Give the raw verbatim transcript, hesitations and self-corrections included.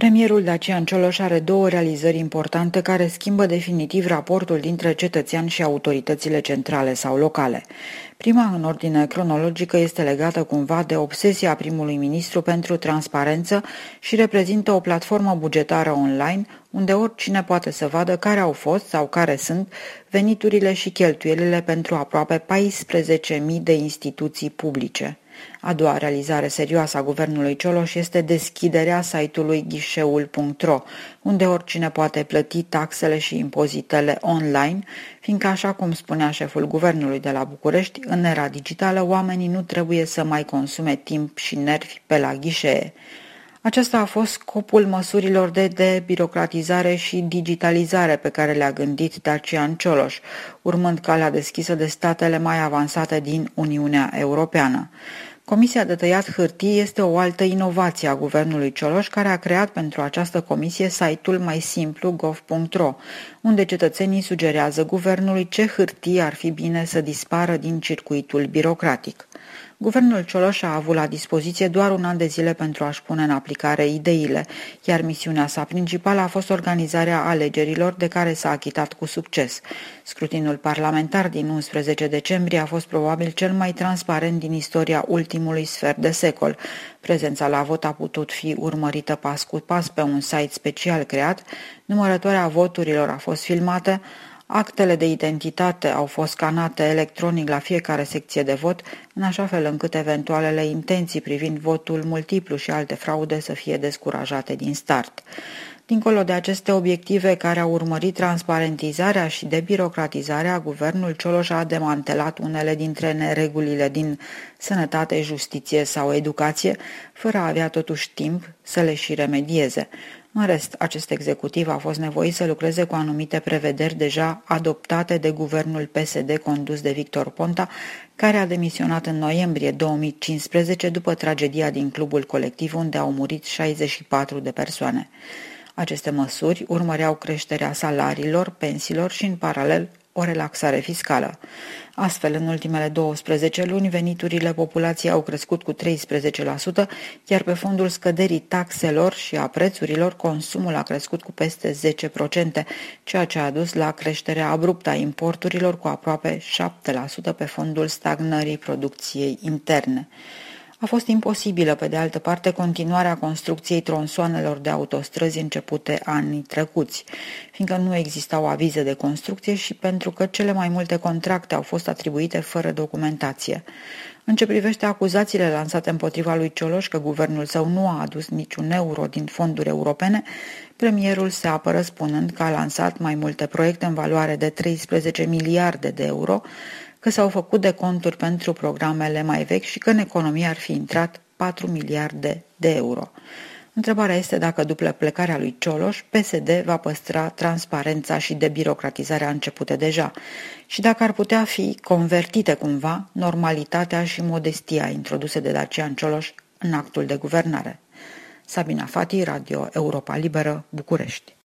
Premierul Dacian Cioloș are două realizări importante care schimbă definitiv raportul dintre cetățean și autoritățile centrale sau locale. Prima, în ordine cronologică, este legată cumva de obsesia primului ministru pentru transparență și reprezintă o platformă bugetară online unde oricine poate să vadă care au fost sau care sunt veniturile și cheltuielile pentru aproape paisprezece mii de instituții publice. A doua realizare serioasă a guvernului Cioloș este deschiderea site-ului ghișeul punct ro, unde oricine poate plăti taxele și impozitele online, fiindcă, așa cum spunea șeful guvernului de la București, în era digitală oamenii nu trebuie să mai consume timp și nervi pe la ghișee. Acesta a fost scopul măsurilor de debirocratizare și digitalizare pe care le-a gândit Dacian Cioloș, urmând calea deschisă de statele mai avansate din Uniunea Europeană. Comisia de tăiat hârtii este o altă inovație a guvernului Cioloș, care a creat pentru această comisie site-ul mai simplu gov punct ro, unde cetățenii sugerează guvernului ce hârtii ar fi bine să dispară din circuitul birocratic. Guvernul Cioloș a avut la dispoziție doar un an de zile pentru a-și pune în aplicare ideile, iar misiunea sa principală a fost organizarea alegerilor, de care s-a achitat cu succes. Scrutinul parlamentar din unsprezece decembrie a fost probabil cel mai transparent din istoria ultimului sfert de secol. Prezența la vot a putut fi urmărită pas cu pas pe un site special creat, numărătoarea voturilor a fost filmată, actele de identitate au fost scanate electronic la fiecare secție de vot, în așa fel încât eventualele intenții privind votul multiplu și alte fraude să fie descurajate din start. Dincolo de aceste obiective care au urmărit transparentizarea și debirocratizarea, guvernul Cioloș a demantelat unele dintre neregulile din sănătate, justiție sau educație, fără a avea totuși timp să le și remedieze. În rest, acest executiv a fost nevoit să lucreze cu anumite prevederi deja adoptate de guvernul P S D condus de Victor Ponta, care a demisionat în noiembrie două mii cincisprezece după tragedia din clubul colectiv unde au murit șaizeci și patru de persoane. Aceste măsuri urmăreau creșterea salariilor, pensiilor și, în paralel, o relaxare fiscală. Astfel, în ultimele douăsprezece luni, veniturile populației au crescut cu treisprezece la sută, iar pe fondul scăderii taxelor și a prețurilor, consumul a crescut cu peste zece la sută, ceea ce a dus la creșterea abruptă a importurilor cu aproape șapte la sută pe fondul stagnării producției interne. A fost imposibilă, pe de altă parte, continuarea construcției tronsoanelor de autostrăzi începute anii trecuți, fiindcă nu existau avize de construcție și pentru că cele mai multe contracte au fost atribuite fără documentație. În ce privește acuzațiile lansate împotriva lui Cioloș că guvernul său nu a adus niciun euro din fonduri europene, premierul se apără spunând că a lansat mai multe proiecte în valoare de treisprezece miliarde de euro, că s-au făcut deconturi pentru programele mai vechi și că în economie ar fi intrat patru miliarde de euro. Întrebarea este dacă după plecarea lui Cioloș, P S D va păstra transparența și debirocratizarea începute deja și dacă ar putea fi convertite cumva normalitatea și modestia introduse de Dacian Cioloș în actul de guvernare. Sabina Fati, Radio Europa Liberă, București.